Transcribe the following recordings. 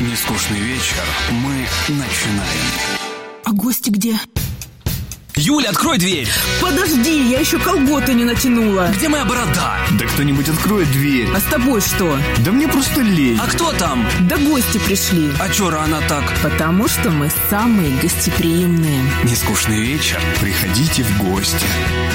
Нескучный вечер. Мы начинаем. А гости где? Юля, открой дверь! Подожди, я еще колготы не натянула. Где моя борода? Да кто-нибудь откроет дверь. А с тобой что? Да мне просто лень. А кто там? Да гости пришли. А чё рано так? Потому что мы самые гостеприимные. Нескучный вечер. Приходите в гости.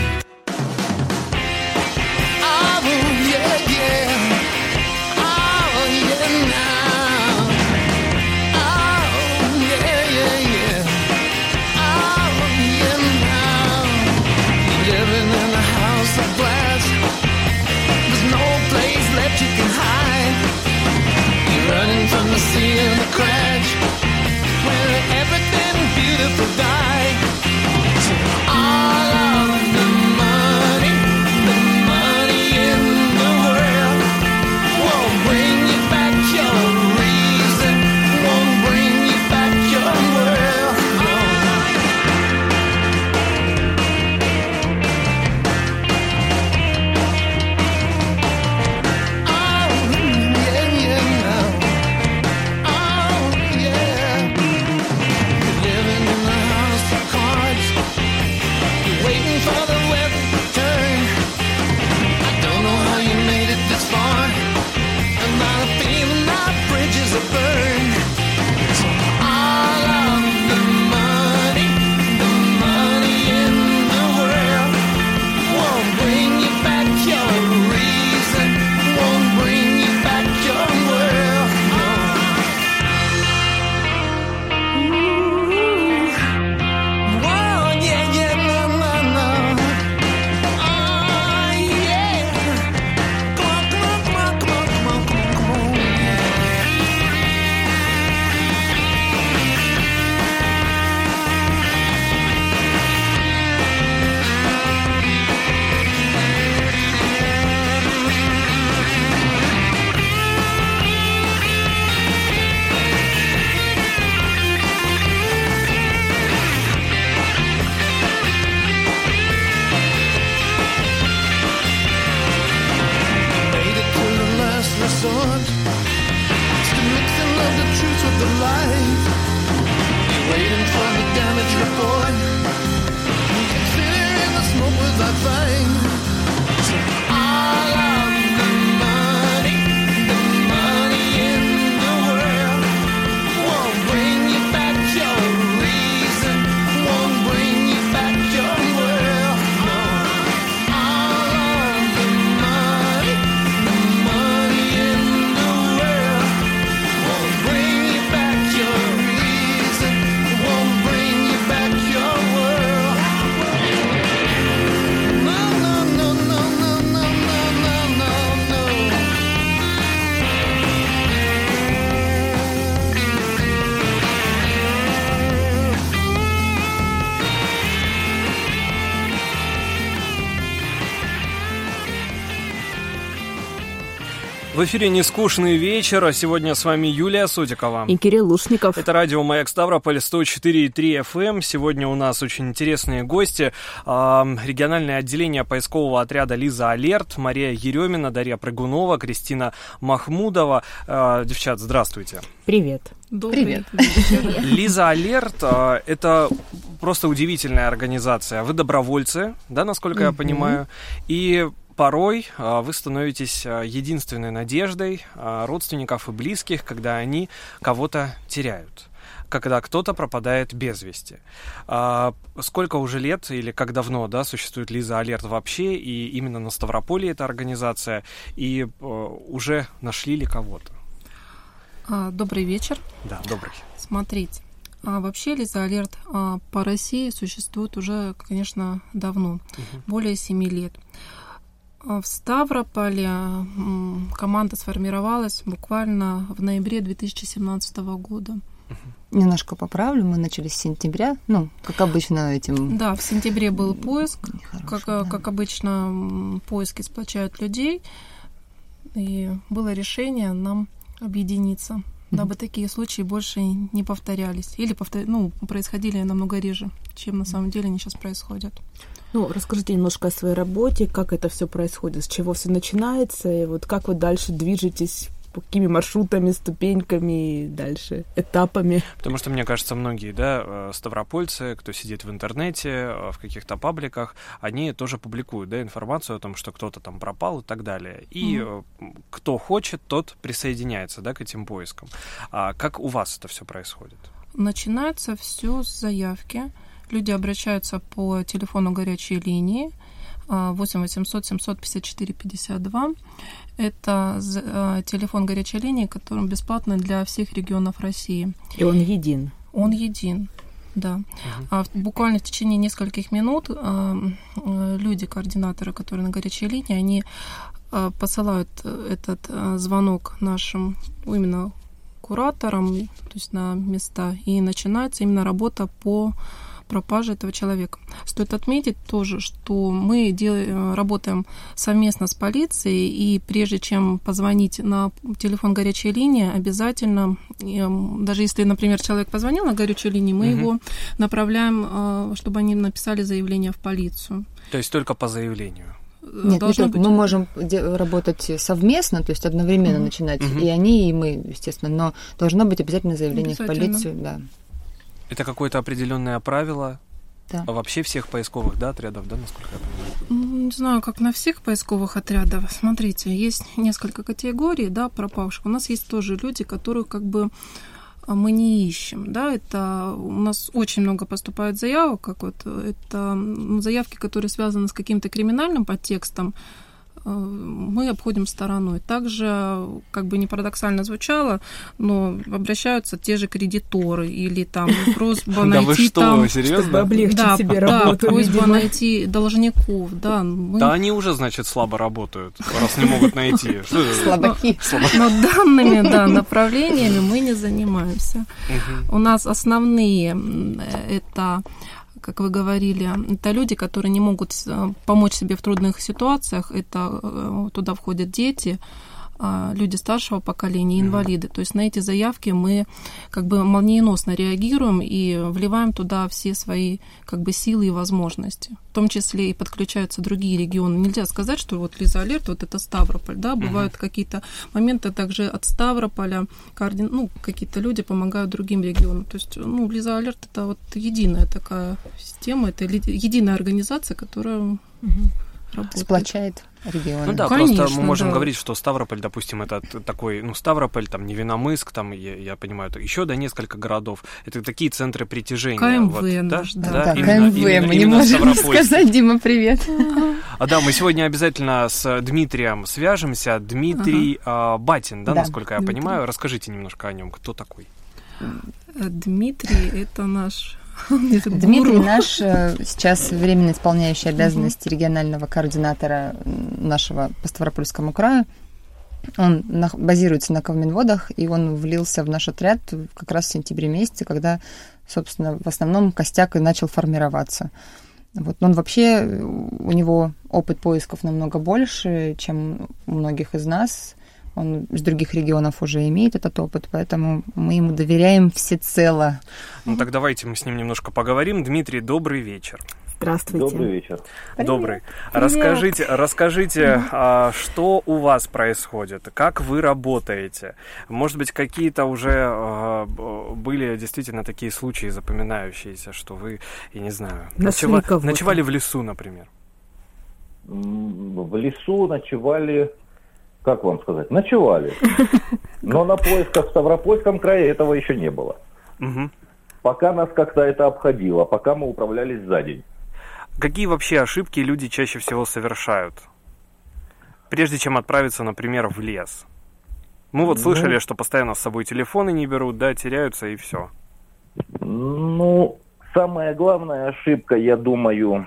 В эфире «Нескучный вечер», а сегодня с вами Юлия Сотикова. И Кирилл Лушников. Это радио «Маяк Ставрополь», 104,3 FM. Сегодня у нас очень интересные гости. Региональное отделение поискового отряда «Лиза Алерт», Мария Еремина, Дарья Прыгунова, Кристина Махмудова. Девчат, здравствуйте. Привет. Привет. Лиза Алерт — это просто удивительная организация. Вы добровольцы, да, насколько я понимаю, и порой вы становитесь единственной надеждой родственников и близких, когда они кого-то теряют, когда кто-то пропадает без вести. Сколько уже лет или как давно, да, существует Лиза Алерт вообще, и именно на Ставрополе эта организация, и уже нашли ли кого-то? Добрый вечер. Да, добрый. Смотрите, вообще Лиза Алерт по России существует уже, конечно, давно, более 7 лет. В Ставрополе команда сформировалась буквально в ноябре 2017 года. Немножко поправлю, мы начали с сентября, как обычно этим... Да, в сентябре был поиск, как обычно поиски сплочают людей, и было решение нам объединиться, дабы такие случаи больше не повторялись, или происходили намного реже, чем на самом деле они сейчас происходят. Расскажите немножко о своей работе, как это все происходит, с чего все начинается, и вот как вы дальше движетесь по какими маршрутами, ступеньками и дальше, этапами. Потому что, мне кажется, многие, да, ставропольцы, кто сидит в интернете, в каких-то пабликах, они тоже публикуют, да, информацию о том, что кто-то там пропал и так далее. И кто хочет, тот присоединяется, да, к этим поискам. А как у вас это все происходит? Начинается все с заявки. Люди обращаются по телефону горячей линии 8 800 754 52. Это телефон горячей линии, который бесплатный для всех регионов России. И он един. Он един, да. Буквально в течение нескольких минут люди, координаторы, которые на горячей линии, они посылают этот звонок нашим именно кураторам, то есть на места, и начинается именно работа по пропаже этого человека. Стоит отметить тоже, что мы работаем совместно с полицией, и прежде чем позвонить на телефон горячей линии, обязательно, даже если, например, человек позвонил на горячую линию, мы его направляем, чтобы они написали заявление в полицию. То есть только по заявлению? Нет, не только. Мы можем работать совместно, то есть одновременно начинать, и они, и мы, естественно, но должно быть обязательно заявление в полицию, да. Это какое-то определенное правило вообще всех поисковых, да, отрядов, да, насколько я понимаю? Не знаю, как на всех поисковых отрядах. Смотрите, есть несколько категорий, да, пропавших. У нас есть тоже люди, которых как бы мы не ищем, да, это у нас очень много поступает заявок, как вот это заявки, которые связаны с каким-то криминальным подтекстом, мы обходим стороной. Также, как бы не парадоксально звучало, но обращаются те же кредиторы или там просьба найти... Да вы что, серьезно? Чтобы облегчить себе работу. Да, просьба найти должников, да. Да они уже, значит, слабо работают, раз не могут найти. Слабаки. Но данными, да, направлениями мы не занимаемся. У нас основные это... Как вы говорили, это люди, которые не могут помочь себе в трудных ситуациях. Это туда входят дети, люди старшего поколения, инвалиды. То есть на эти заявки мы как бы молниеносно реагируем и вливаем туда все свои как бы силы и возможности. В том числе и подключаются другие регионы. Нельзя сказать, что вот Лиза Алерт, вот это Ставрополь, да, бывают какие-то моменты также от Ставрополя, какие-то люди помогают другим регионам. То есть, Лиза Алерт это вот единая такая система, это единая организация, которая работает. Сплочает регионы. Ну да, конечно, просто мы можем говорить, что Ставрополь, допустим, это такой, Ставрополь, там, Невиномысск, там, я понимаю, еще несколько городов. Это такие центры притяжения. КМВ вот, наш, да. КМВ, мы не можем сказать, Дима, привет. Да, мы сегодня обязательно с Дмитрием свяжемся. Дмитрий Батин, да, насколько я понимаю. Расскажите немножко о нем, кто такой? Дмитрий, это наш... Дмитрий наш сейчас временно исполняющий обязанности регионального координатора нашего по Ставропольскому краю. Он базируется на Ковминводах, и он влился в наш отряд как раз в сентябре месяце, когда, собственно, в основном костяк и начал формироваться. Вот. Он вообще, у него опыт поисков намного больше, чем у многих из нас. Он из других регионов уже имеет этот опыт, поэтому мы ему доверяем всецело. Ну так давайте мы с ним немножко поговорим. Дмитрий, добрый вечер. Здравствуйте. Добрый вечер. Добрый. Расскажите, что у вас происходит? Как вы работаете? Может быть, какие-то уже были действительно такие случаи запоминающиеся, что вы, я не знаю, ночевали в лесу, например? В лесу ночевали... Как вам сказать? Ночевали. Но на поисках в Ставропольском крае этого еще не было. Пока нас как-то это обходило, пока мы управлялись за день. Какие вообще ошибки люди чаще всего совершают, прежде чем отправиться, например, в лес? Мы вот слышали, что постоянно с собой телефоны не берут, да, теряются и все. Самая главная ошибка, я думаю,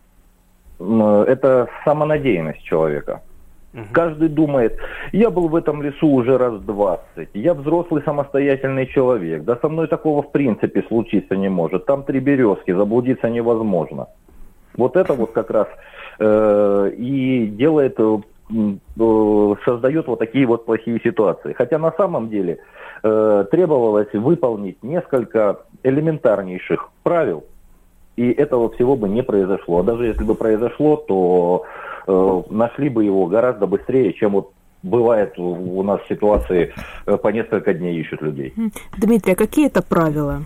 это самонадеянность человека. Каждый думает, я был в этом лесу уже раз 20, я взрослый самостоятельный человек, да со мной такого в принципе случиться не может, там 3 березки, заблудиться невозможно. Вот это вот как раз и делает, создает вот такие вот плохие ситуации. Хотя на самом деле требовалось выполнить несколько элементарнейших правил, и этого всего бы не произошло. А даже если бы произошло, то нашли бы его гораздо быстрее, чем вот бывает у нас ситуации, по несколько дней ищут людей. Дмитрий, а какие это правила?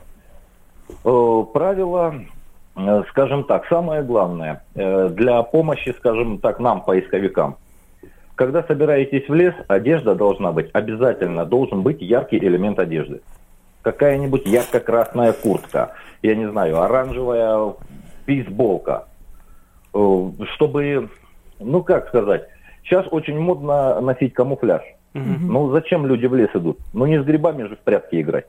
Правила, скажем так, самое главное, для помощи, скажем так, нам, поисковикам. Когда собираетесь в лес, одежда должна быть, обязательно должен быть яркий элемент одежды. Какая-нибудь ярко-красная куртка, я не знаю, оранжевая бейсболка. Чтобы, ну как сказать, сейчас очень модно носить камуфляж. Ну зачем люди в лес идут? Ну не с грибами же в прятки играть.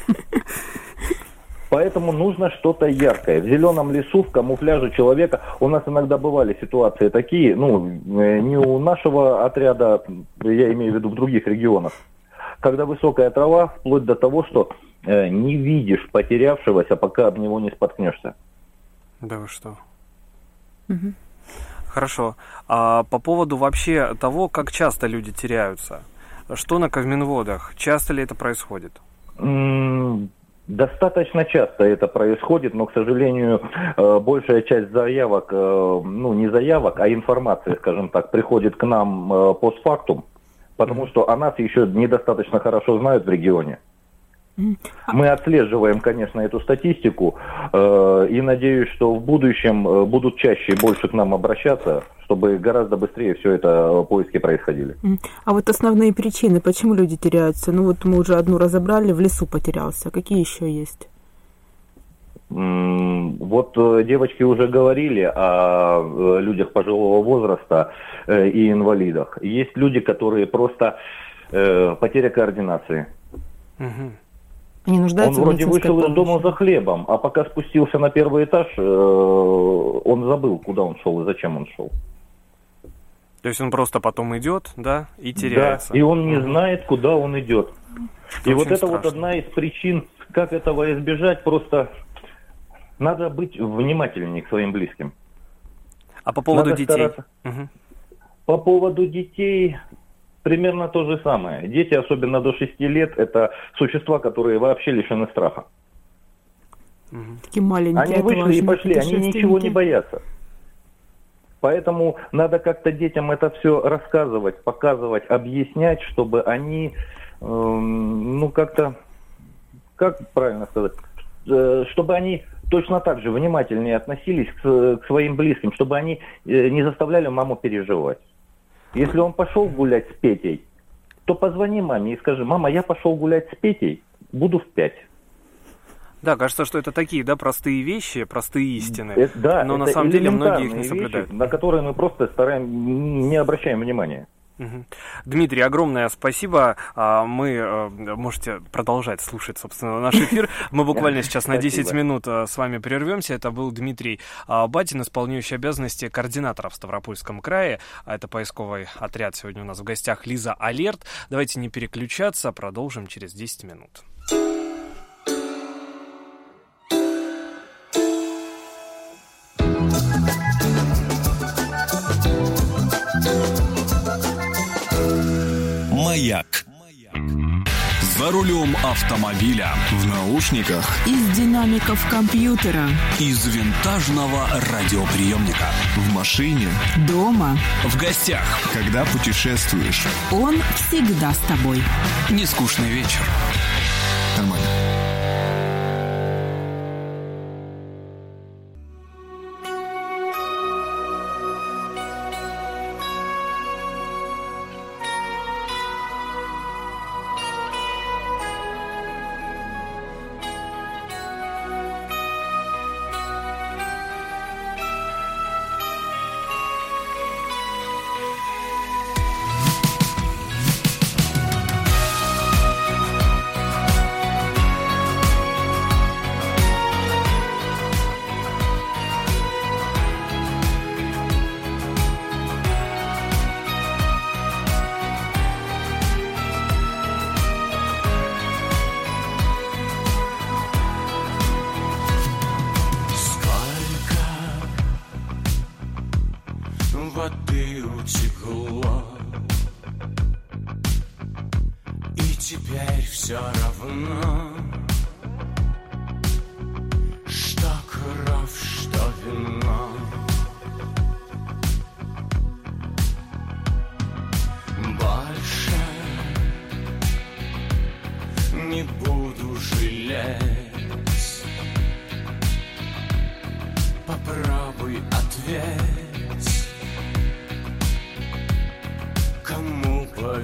Поэтому нужно что-то яркое. В зеленом лесу, в камуфляже человека, у нас иногда бывали ситуации такие, ну, не у нашего отряда, я имею в виду в других регионах, когда высокая трава, вплоть до того, что не видишь потерявшегося, пока об него не споткнешься. Да вы что? Хорошо. А по поводу вообще того, как часто люди теряются, что на Ковминводах? Часто ли это происходит? Достаточно часто это происходит, но, к сожалению, большая часть заявок, ну не заявок, а информации, скажем так, приходит к нам постфактум, потому что о нас еще недостаточно хорошо знают в регионе. Мы отслеживаем, конечно, эту статистику и надеюсь, что в будущем будут чаще и больше к нам обращаться, чтобы гораздо быстрее все это поиски происходили. А вот основные причины, почему люди теряются? Ну вот мы уже одну разобрали, в лесу потерялся. Какие еще есть? Вот девочки уже говорили о людях пожилого возраста и инвалидах. Есть люди, которые просто потеря координации. Они нуждаются он в вроде вышел из дома за хлебом, а пока спустился на первый этаж, он забыл, куда он шел и зачем он шел. То есть он просто потом идет, да, и теряется. Да, и он не знает, куда он идет. И вот это страшно. вот одна из причин, как этого избежать, просто надо быть внимательнее к своим близким. А по поводу Надо детей? По поводу детей... Примерно то же самое. Дети, особенно до 6 лет, это существа, которые вообще лишены страха. Такие маленькие. Они вышли и пошли, они ничего не боятся. Поэтому надо как-то детям это все рассказывать, показывать, объяснять, чтобы они, ну как-то, как правильно сказать, чтобы они точно так же внимательнее относились к своим близким, чтобы они не заставляли маму переживать. Если он пошел гулять с Петей, то позвони маме и скажи: мама, я пошел гулять с Петей, буду в 5. Да, кажется, что это такие, да, простые вещи, простые истины. Да, но это на самом деле многие их не вещи, соблюдают. на которые мы просто не обращаем внимания. Дмитрий, огромное спасибо. Мы можете продолжать слушать, собственно, наш эфир. Мы буквально сейчас на 10 минут с вами прервемся. Это был Дмитрий Батин, исполняющий обязанности координатора в Ставропольском крае. Это поисковый отряд. Сегодня у нас в гостях Лиза Алерт. Давайте не переключаться, продолжим через 10 минут. Маяк. За рулем автомобиля, в наушниках, из динамиков компьютера, Из винтажного радиоприемника, в машине, дома. в гостях. когда путешествуешь. Он всегда с тобой. Нескучный вечер. Нормально. воды утекло, и теперь все равно, что кровь, что вино.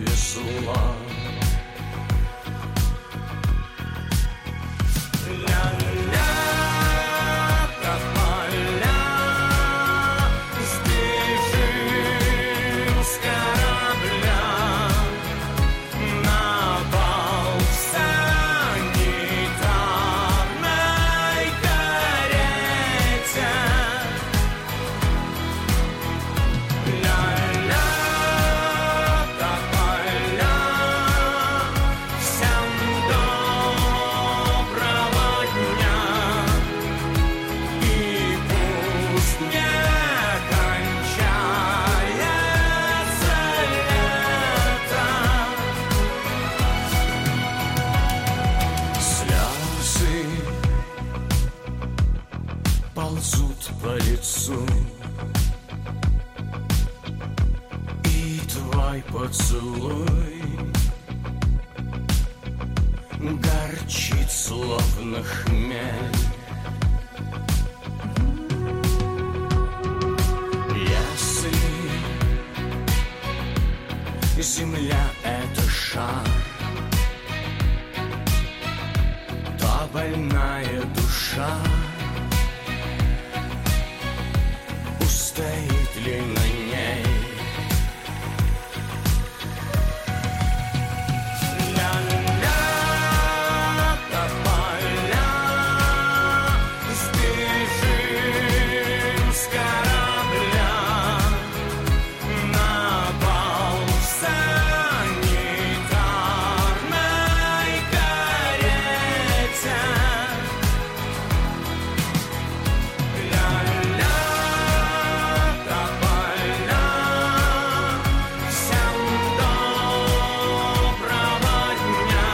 повезло. Ля-ля, тополя, сбежим с корабля на бал в санитарной карете. Ля-ля, тополя, всем доброго дня. И пусть не кончается лето. Слезы ползут по лицу, и твой поцелуй горчит, словно хмель. Если земля — это шар, то больная душа устоит ли на ней? Ля-ля, тополя, сбежим с корабля на бал в санитарной карете. Ля-ля, тополя, всем доброго дня.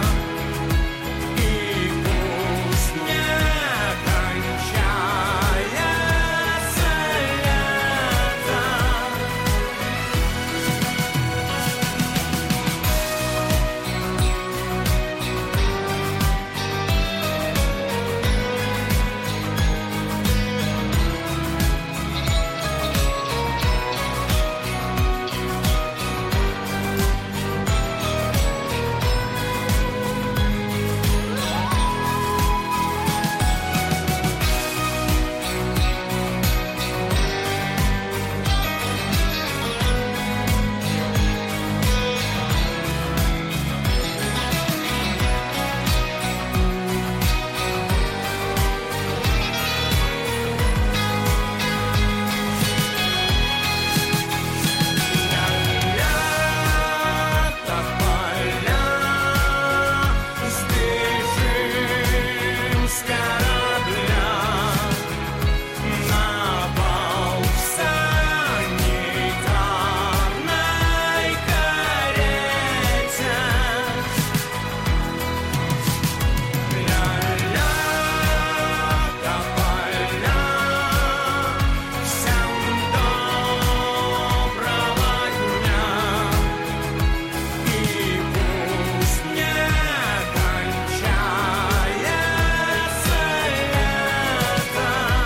И пусть не кончается лето. Тополя, сбежим с корабля на бал в санитарной карете. Ля-ля, тополя, всем доброго дня. И пусть не кончается лето.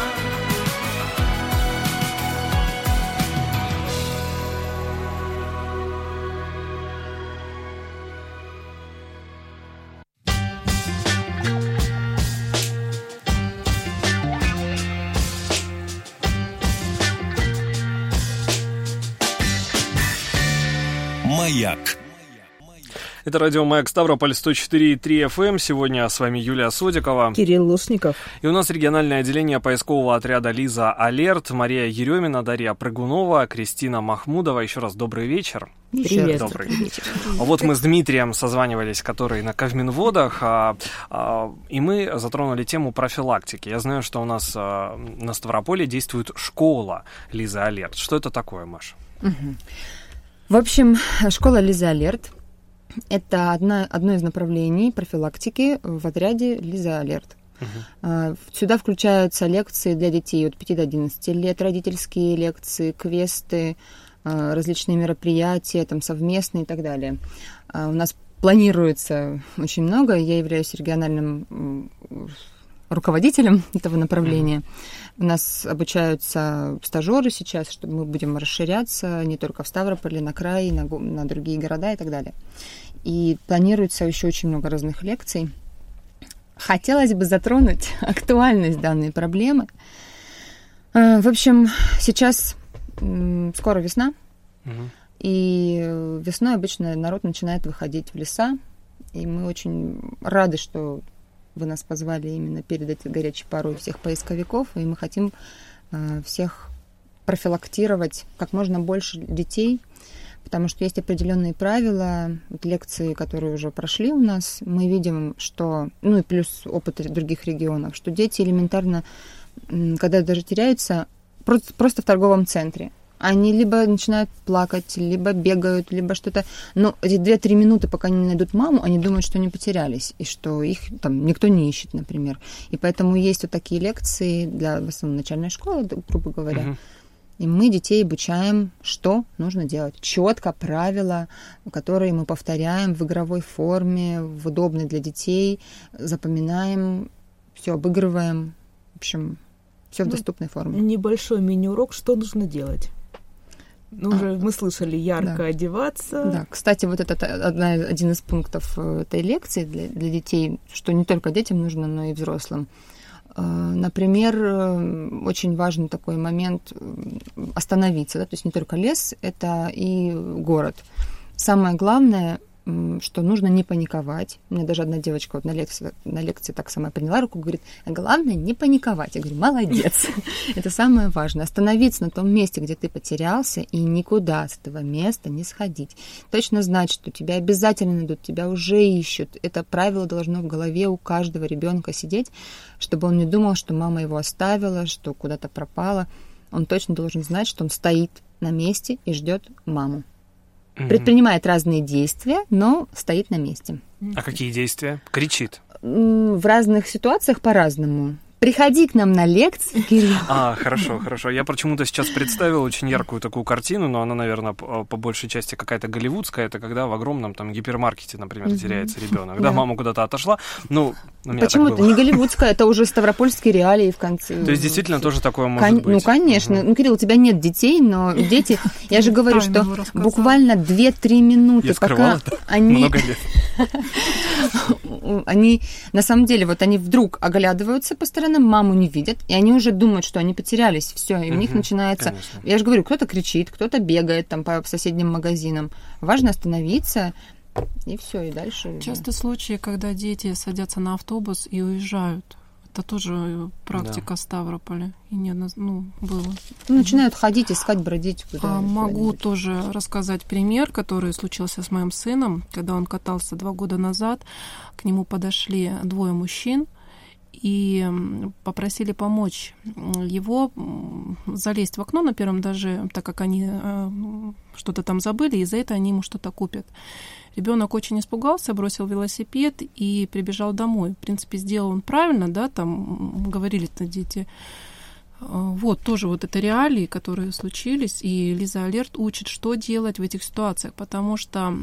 Маяк. Это радио «Маяк» Ставрополь, 104,3 FM. Сегодня с вами Юлия Содикова. Кирилл Лушников. И у нас региональное отделение поискового отряда «Лиза Алерт», Мария Еремина, Дарья Прыгунова, Кристина Махмудова. Еще раз добрый вечер. Привет. Добрый вечер. Вот мы с Дмитрием созванивались, который на Ковминводах, и мы затронули тему профилактики. Я знаю, что у нас на Ставрополе действует школа «Лиза Алерт». Что это такое, Маша? В общем, школа «Лиза Алерт» — это одно из направлений профилактики в отряде «Лиза Алерт». Сюда включаются лекции для детей от 5 до 11 лет, родительские лекции, квесты, различные мероприятия, там, совместные и так далее. У нас планируется очень много. Я являюсь региональным руководителем этого направления. У нас обучаются стажеры сейчас, что мы будем расширяться не только в Ставрополе, на край, на другие города и так далее. И планируется еще очень много разных лекций. Хотелось бы затронуть актуальность данной проблемы. В общем, сейчас скоро весна, и весной обычно народ начинает выходить в леса, и мы очень рады, что вы нас позвали именно перед этой горячей порой всех поисковиков, и мы хотим всех профилактировать как можно больше детей, потому что есть определенные правила, вот лекции, которые уже прошли у нас, мы видим, что, ну и плюс опыт других регионов, что дети элементарно, когда даже теряются, просто в торговом центре. Они либо начинают плакать, либо бегают, либо что-то. Но эти 2-3 минуты, пока они не найдут маму, они думают, что они потерялись, и что их там никто не ищет, например. И поэтому есть вот такие лекции для, в основном, начальной школы, грубо говоря. И мы детей обучаем, что нужно делать. Четко правила, которые мы повторяем в игровой форме, в удобной для детей, запоминаем, все обыгрываем. В общем, все в доступной форме. Небольшой мини-урок, что нужно делать? Уже мы слышали, ярко одеваться. Да, кстати, вот это один из пунктов этой лекции для детей, что не только детям нужно, но и взрослым. Например, очень важный такой момент остановиться, да, то есть не только лес, это и город. Самое главное, что нужно не паниковать. У меня даже одна девочка вот на лекции так сама подняла руку, говорит, главное не паниковать. Я говорю, молодец. Это самое важное. Остановиться на том месте, где ты потерялся, и никуда с этого места не сходить. Точно знать, что тебя обязательно найдут, тебя уже ищут. Это правило должно в голове у каждого ребенка сидеть, чтобы он не думал, что мама его оставила, что куда-то пропала. Он точно должен знать, что он стоит на месте и ждет маму. Предпринимает разные действия, но стоит на месте. А какие действия? Кричит? В разных ситуациях по-разному. Приходи к нам на лекции, Кирилл. Хорошо. Я почему-то сейчас представил очень яркую такую картину, но она, наверное, по большей части какая-то голливудская. Это когда в огромном там гипермаркете, например, теряется ребенок. Да, мама куда-то отошла. Почему-то не голливудская, это уже ставропольские реалии в конце. То есть действительно тоже такое может быть? Ну, конечно. Ну, Кирилл, у тебя нет детей, но дети... Я же говорю, что буквально 2-3 минуты, пока они... Много лет. Они, на самом деле, вот они вдруг оглядываются по сторонам, маму не видят, и они уже думают, что они потерялись. Все, и у них начинается... Конечно. Я же говорю, кто-то кричит, кто-то бегает там по соседним магазинам. Важно остановиться, и все, и дальше... Часто случаи, когда дети садятся на автобус и уезжают. Это тоже практика Ставрополя. И было. Начинают ходить, искать, бродить. Могу тоже рассказать пример, который случился с моим сыном. Когда он катался 2 года назад, к нему подошли 2 мужчин и попросили помочь его залезть в окно на 1-м этаже, так как они что-то там забыли, и за это они ему что-то купят. Ребенок очень испугался, бросил велосипед и прибежал домой. В принципе, сделал он правильно, да, там говорили-то дети. Вот, тоже вот это реалии, которые случились, и Лиза Алерт учит, что делать в этих ситуациях, потому что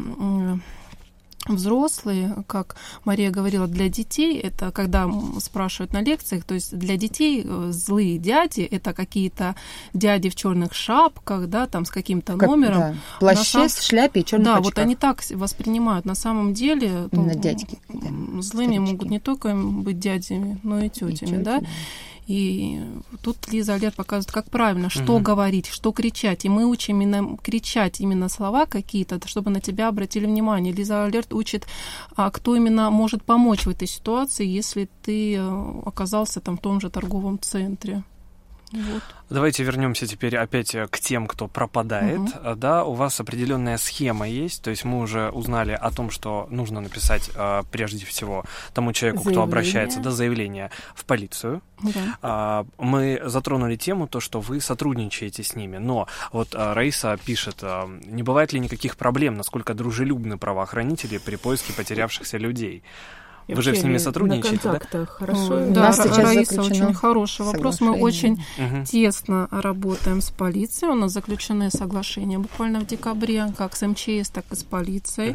взрослые, как Мария говорила, для детей, это когда спрашивают на лекциях, то есть для детей злые дяди, это какие-то дяди в черных шапках, да, там с каким-то номером. Да. Плаще, с шляпе и черных очках. Да, вот они так воспринимают. На самом деле дядьки, злыми могут не только быть дядями, но и тетями, да. И тут Лиза Алерт показывает, как правильно, что говорить, что кричать. И мы учим именно кричать именно слова какие-то, чтобы на тебя обратили внимание. Лиза Алерт учит, кто именно может помочь в этой ситуации, если ты оказался там в том же торговом центре. Вот. Давайте вернемся теперь опять к тем, кто пропадает. Да, у вас определенная схема есть, то есть мы уже узнали о том, что нужно написать прежде всего тому человеку, кто обращается, заявление в полицию. Да. Мы затронули тему, то, что вы сотрудничаете с ними, но вот Раиса пишет, не бывает ли никаких проблем, насколько дружелюбны правоохранители при поиске потерявшихся людей? Вы же с ними сотрудничаете, да? Хорошо. Да, Раиса, очень хороший вопрос. Мы очень тесно работаем с полицией. У нас заключены соглашения буквально в декабре, как с МЧС, так и с полицией.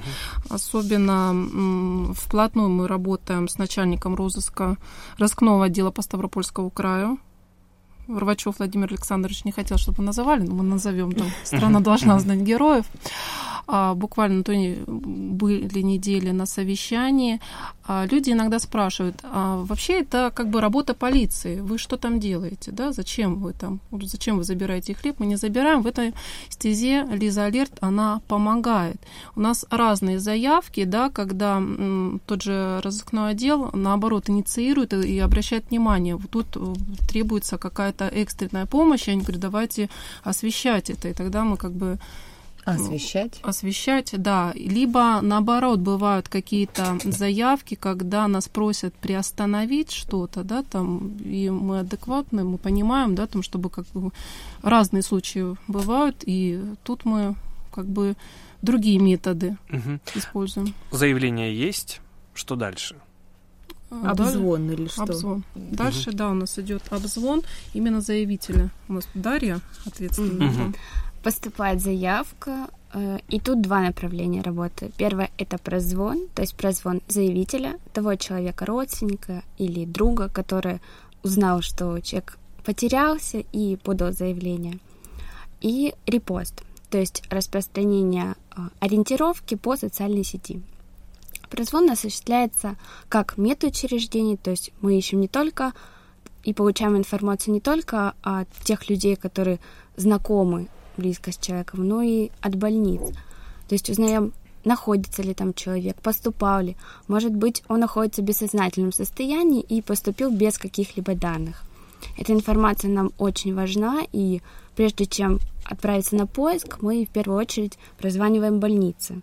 Особенно вплотную мы работаем с начальником розыска розыскного отдела по Ставропольскому краю. Рвачев Владимир Александрович не хотел, чтобы называли, но мы назовем там «Страна должна знать героев». Буквально на той были недели на совещании. Люди иногда спрашивают, вообще это как бы работа полиции, вы что там делаете, да, зачем вы забираете хлеб? Мы не забираем. В этой стезе Лиза Алерт, она помогает. У нас разные заявки, да, когда тот же разыскной отдел, наоборот, инициирует и обращает внимание, тут требуется какая-то экстренная помощь, и они говорят, давайте освещать это, и тогда мы как бы... Освещать, да. Либо, наоборот, бывают какие-то заявки, когда нас просят приостановить что-то, да, там, и мы адекватны, мы понимаем, да, там, чтобы как бы разные случаи бывают, и тут мы как бы другие методы используем. Заявление есть, что дальше? Обзвон или что? Обзвон. Дальше, да, у нас идет обзвон именно заявителя. У нас Дарья ответственная. Поступает заявка, и тут два направления работы. Первое — это прозвон, то есть прозвон заявителя, того человека, родственника или друга, который узнал, что человек потерялся и подал заявление. И репост, то есть распространение ориентировки по социальной сети. Прозвон осуществляется как медучреждение, то есть мы ищем не только и получаем информацию не только от тех людей, которые знакомы близко с человеком, но и от больниц. То есть узнаем, находится ли там человек, поступал ли. Может быть, он находится в бессознательном состоянии и поступил без каких-либо данных. Эта информация нам очень важна, и прежде чем отправиться на поиск, мы в первую очередь прозваниваем больницы.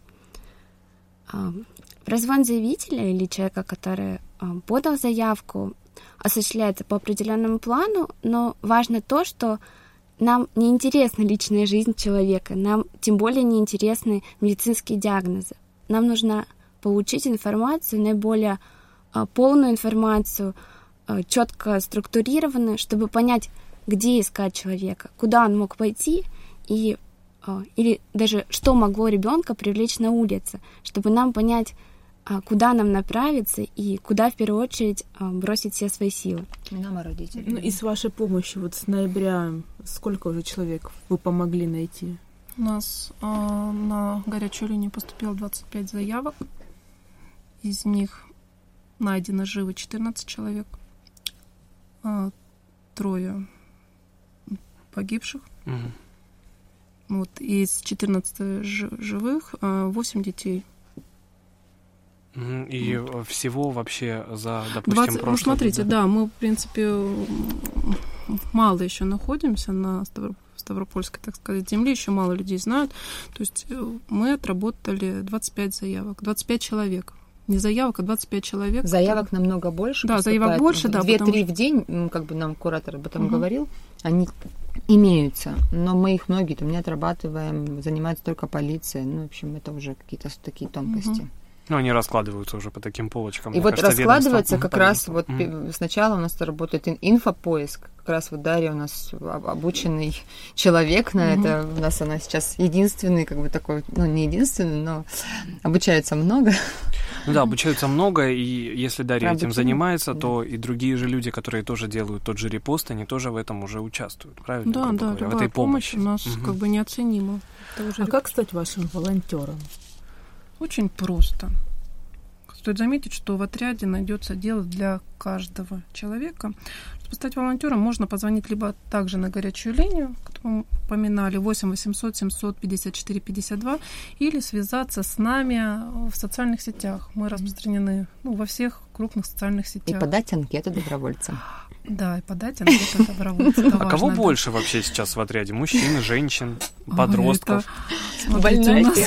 Прозвон заявителя или человека, который подал заявку, осуществляется по определенному плану, но важно то, что нам не интересна личная жизнь человека, нам тем более не интересны медицинские диагнозы. Нам нужно получить информацию, наиболее полную информацию, четко структурированную, чтобы понять, где искать человека, куда он мог пойти, или даже что могло ребенка привлечь на улице, чтобы нам понять, куда нам направиться и куда в первую очередь бросить все свои силы. Нам и родители. Ну, и с вашей помощью вот с ноября сколько уже человек вы помогли найти? У нас на горячую линию поступило 25 заявок. Из них найдено живы 14 человек. 3 погибших. Вот, из 14 живых 8 детей. И всего вообще за, допустим, 20, прошлый... Ну, смотрите, да, мы, в принципе, мало еще находимся на Ставропольской, так сказать, земле, еще мало людей знают. То есть мы отработали 25 заявок, 25 человек. Не заявок, а 25 человек. Заявок намного больше. Да, заявок больше, да. 2-3 в день, как бы нам куратор об этом говорил, они имеются, но мы их многие там не отрабатываем, занимается только полиция. Ну, в общем, это уже какие-то такие тонкости. Ну, они раскладываются уже по таким полочкам. И вот кажется, раскладывается как раз вот сначала у нас работает инфопоиск, как раз вот Дарья у нас обученный человек на это, у нас она сейчас единственный, как бы такой, ну, не единственный, но обучается много. Ну да, обучаются много, и если Дарья этим занимается, то и другие же люди, которые тоже делают тот же репост, они тоже в этом уже участвуют, правильно? Да, да, в этой помощи. У нас как бы неоценима. Как стать вашим волонтером? Очень просто. Стоит заметить, что в отряде найдется дело для каждого человека. Чтобы стать волонтером, можно позвонить либо также на горячую линию, которую мы упоминали, 8 800 700 54 52, или связаться с нами в социальных сетях. Мы распространены во всех крупных социальных сетях. И подать анкету добровольцам. Да, и подать анкету добровольцам. А кого больше вообще сейчас в отряде? Мужчин, женщин, подростков? Смотрите,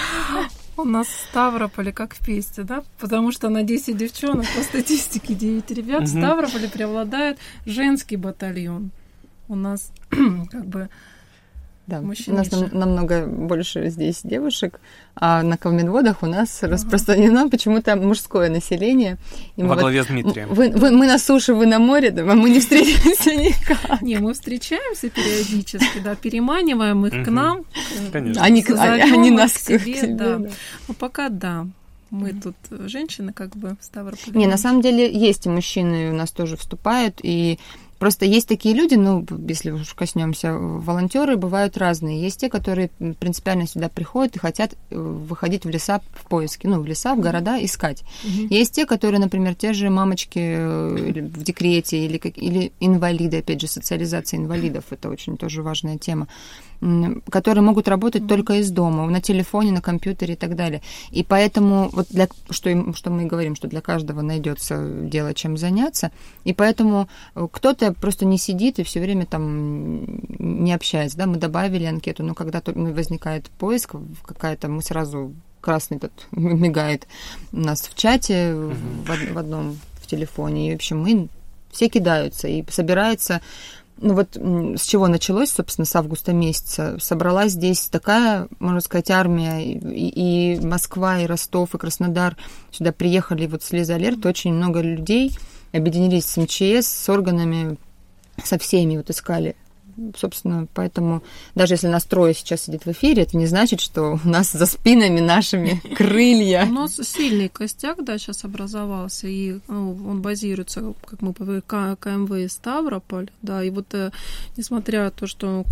у нас в Ставрополе как в Песте, да? Потому что на 10 девчонок, по статистике 9 ребят, в Ставрополе преобладает женский батальон. У нас как бы да, у нас намного больше здесь девушек, а на Кавминводах у нас распространено почему-то мужское население. И во главе с Дмитрием. Мы на суше, вы на море, да, а мы не встретимся никак. Не, мы встречаемся периодически, да, переманиваем их к нам. Конечно. Они нас к себе, да. Но пока да. Мы тут женщины как бы в Ставрополе. Не, на самом деле есть и мужчины у нас тоже вступают, и Просто есть такие люди, ну, если уж коснемся, волонтеры бывают разные. Есть те, которые принципиально сюда приходят и хотят выходить в леса в поиске, ну, в леса, в города искать. Есть те, которые, например, те же мамочки в декрете или инвалиды, опять же, социализация инвалидов, это очень тоже важная тема, которые могут работать только из дома, на телефоне, на компьютере и так далее. И поэтому, вот что мы говорим, что для каждого найдется дело, чем заняться, и поэтому кто-то просто не сидит и все время там не общается. Да? Мы добавили анкету, но когда возникает поиск какая-то, мы сразу красный тут мигает у нас в чате, в одном в телефоне, и, в общем, все кидаются, и собирается. Ну вот с чего началось, собственно, с августа месяца. Собралась здесь такая, можно сказать, армия, и Москва, и Ростов, и Краснодар сюда приехали вот с Лиза Алерт, очень много людей объединились с МЧС, с органами, со всеми вот искали. Собственно, поэтому даже если нас трое сейчас сидит в эфире, это не значит, что у нас за спинами нашими крылья. У нас сильный костяк, да, сейчас образовался, и он базируется, как мы говорим, КМВ Ставрополь, да, и вот несмотря на то, что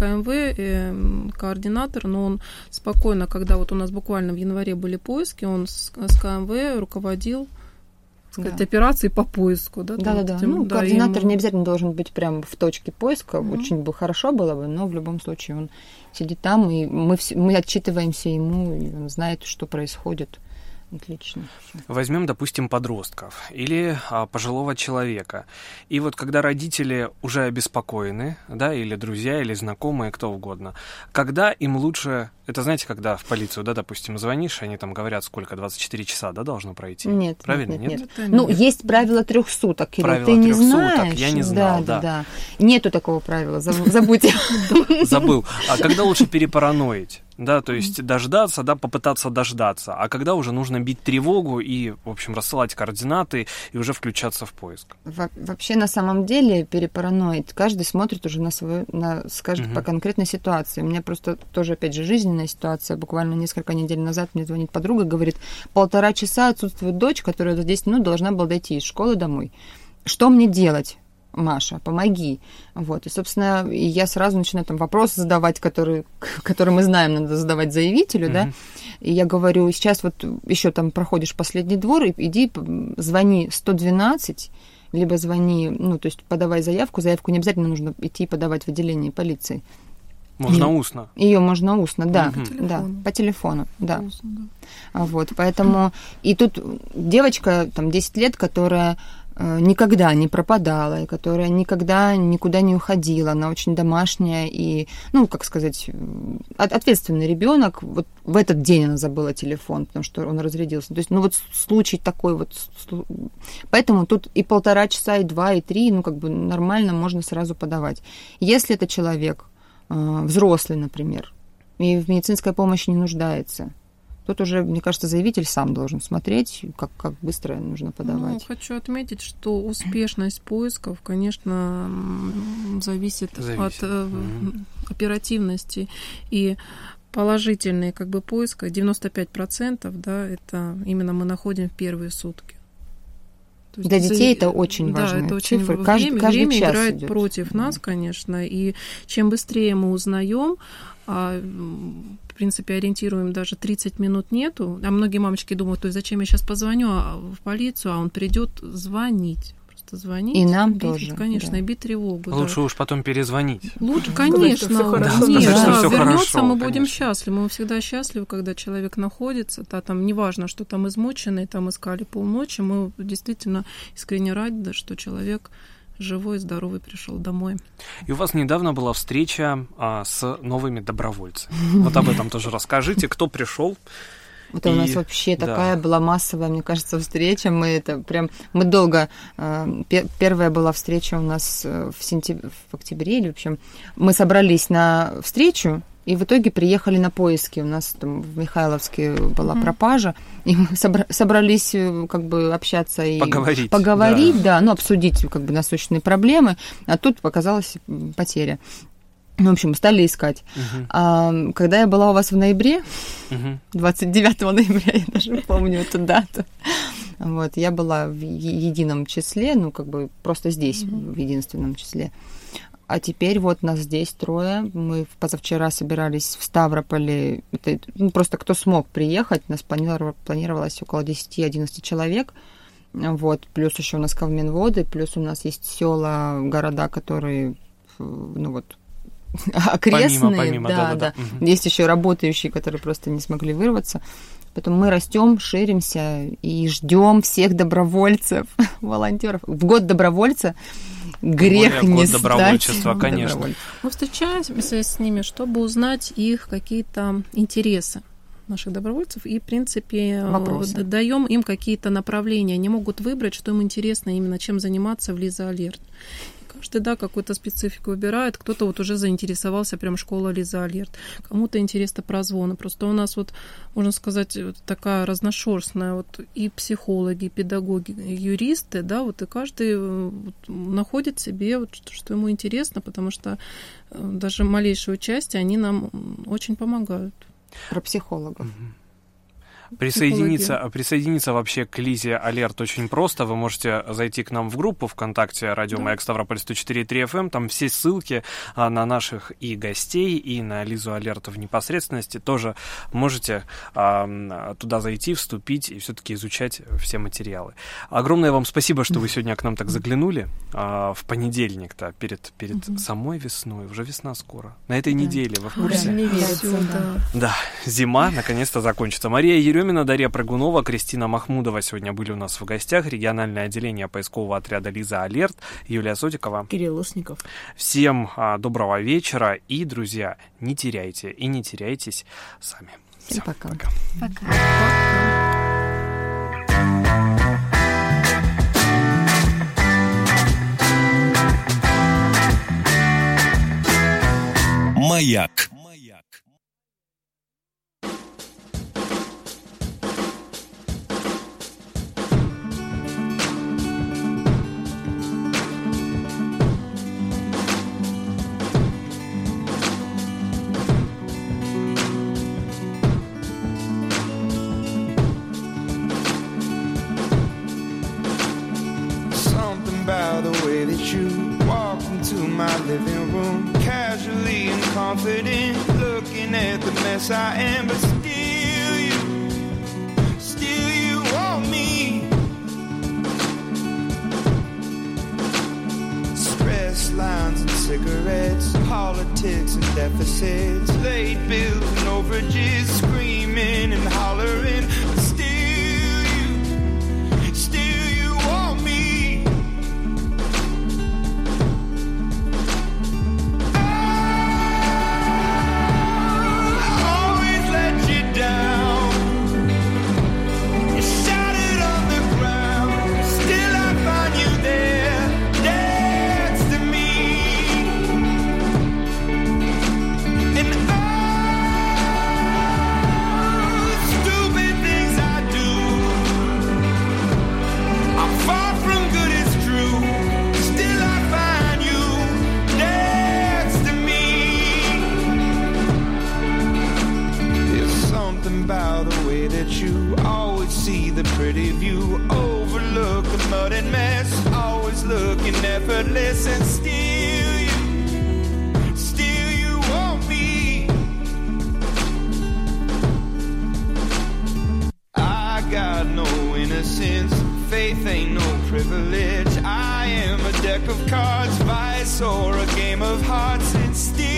КМВ координатор, но он спокойно, когда вот у нас буквально в январе были поиски, он с КМВ руководил операции по поиску, да? Да. Ну, координатор не обязательно должен быть прямо в точке поиска, очень бы хорошо было бы, но в любом случае он сидит там, и мы отчитываемся ему, и он знает, что происходит. Отлично. Возьмем, допустим, подростков или пожилого человека. И вот когда родители уже обеспокоены, да, или друзья, или знакомые, кто угодно, когда им лучше, это знаете, когда в полицию, да, допустим, звонишь, они там говорят, сколько, 24 часа, да, должно пройти? Нет. Правильно? Нет. Ну, есть правило 3 суток, Кирилл, правило ты не 3 знаешь? Суток, я не знал, да. Нету такого правила, забудьте. Забыл. А когда лучше перепараноить? Да, то есть дождаться, да, попытаться дождаться. А когда уже нужно бить тревогу и, в общем, рассылать координаты и уже включаться в поиск? Вообще, на самом деле, перепараноид. Каждый смотрит уже скажет, по конкретной ситуации. У меня просто тоже, опять же, жизненная ситуация. Буквально несколько недель назад мне звонит подруга, говорит, 1,5 часа отсутствует дочь, которая за 10 минут должна была дойти из школы домой. Что мне делать? Маша, помоги. Вот. И, собственно, я сразу начинаю там вопросы задавать, которые мы знаем, надо задавать заявителю, да. И я говорю, сейчас вот еще там проходишь последний двор, и иди, звони 112, либо звони, ну, то есть подавай заявку не обязательно нужно идти подавать в отделение полиции. Можно устно. Ее можно устно, да, по телефону, да. Вот, поэтому и тут девочка, там, 10 лет, которая никогда не пропадала, и которая никогда никуда не уходила, она очень домашняя и, ну, как сказать, ответственный ребенок. Вот в этот день она забыла телефон, потому что он разрядился. То есть, ну, вот случай такой вот. Поэтому тут и 1,5 часа, и 2, и 3, ну, как бы нормально можно сразу подавать. Если это человек взрослый, например, и в медицинской помощи не нуждается, тут уже, мне кажется, заявитель сам должен смотреть, как быстро нужно подавать. Ну, хочу отметить, что успешность поисков, конечно, зависит. От оперативности. И положительные как бы поиска 95%, да, это именно мы находим в первые сутки. Для детей это очень важная это очень цифра. Время час играет идет против нас, конечно, и чем быстрее мы узнаем, в принципе, ориентируем, даже 30 минут нету, а многие мамочки думают, то есть зачем я сейчас позвоню в полицию, а он придет звонить. Просто звонить. И нам тоже. Конечно, и бить тревогу. Лучше уж потом перезвонить. Лучше, конечно. Вернется, мы будем счастливы. Мы всегда счастливы, когда человек находится. Там неважно, что там измученный, там искали полночи. Мы действительно искренне рады, что человек живой, здоровый пришел домой. И у вас недавно была встреча с новыми добровольцами. Вот об этом тоже расскажите. Кто пришел? Это у нас вообще такая была массовая, мне кажется, встреча. Мы долго... Первая была встреча у нас в октябре, или, в общем, мы собрались на встречу, и в итоге приехали на поиски. У нас там в Михайловске была пропажа, и мы собрались как бы общаться и поговорить, да, ну, обсудить как бы насущные проблемы, а тут показалась потеря. Ну, в общем, стали искать. Когда я была у вас в ноябре, 29 ноября, я даже помню эту дату, Вот, я была в едином числе, ну, как бы просто здесь, в единственном числе. А теперь вот нас здесь 3. Мы позавчера собирались в Ставрополе. Это, ну, просто кто смог приехать. Нас планировалось около 10-11 человек. Вот. Плюс еще у нас Ковминводы, плюс у нас есть села, города, которые, ну вот, окрестные. Помимо, да. Есть еще работающие, которые просто не смогли вырваться. Поэтому мы растем, ширимся и ждем всех добровольцев, волонтеров. В год добровольца грех не стать. Добровольчества, конечно. Мы встречаемся с ними, чтобы узнать их какие-то интересы наших добровольцев и, в принципе, даем им какие-то направления. Они могут выбрать, что им интересно, именно чем заниматься в Лиза Алерт. Каждый, да, какую-то специфику выбирает. Кто-то вот уже заинтересовался прям школа Лиза Алерт. Кому-то интересно прозвоны. Просто у нас вот, можно сказать, вот такая разношерстная вот и психологи, и педагоги, и юристы, да, вот и каждый вот находит себе вот, что ему интересно, потому что даже малейшее участие, они нам очень помогают. Про психологов. Присоединиться вообще к Лизе Алерт очень просто. Вы можете зайти к нам в группу ВКонтакте «Радио Маяк Ставрополь 104.3 FM». Там все ссылки на наших и гостей, и на Лизу Алерт в непосредственности. Тоже можете туда зайти, вступить и все-таки изучать все материалы. Огромное вам спасибо, что вы сегодня к нам так заглянули. В понедельник-то, перед самой весной. Уже весна скоро. На этой неделе, вы в курсе? Не верится, да, зима наконец-то закончится. Мария Еремина, Дарья Прыгунова, Кристина Махмудова сегодня были у нас в гостях. Региональное отделение поискового отряда Лиза Алерт, Юлия Сотикова, Кирилл Лосников. Всем доброго вечера. И, друзья, не теряйте и не теряйтесь сами. Всем пока. Пока. Маяк. About the way that you walked into my living room, casually and confident, looking at the mess I am, but still you want me. Stress lines and cigarettes, politics and deficits, late bills and overages, screaming and hollering, but still you want me. The pretty view, overlook the mud and mess, always looking effortless, and still you want me. I got no innocence, faith ain't no privilege. I am a deck of cards, vice or a game of hearts, and still